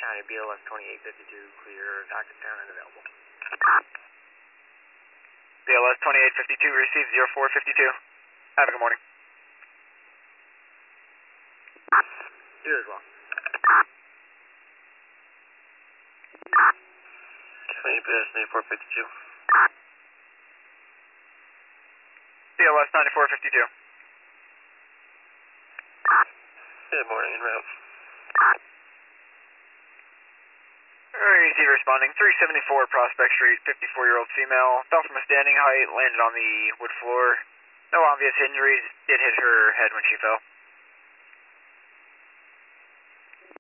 County, BLS 2852, clear, docket down and available. BLS 2852, received 0452. Have a good morning. You as well. County BLS 9452. BLS 9452. Good morning, en route. Receiver responding, 374 Prospect Street, 54-year-old female, fell from a standing height, landed on the wood floor. No obvious injuries, did hit her head when she fell.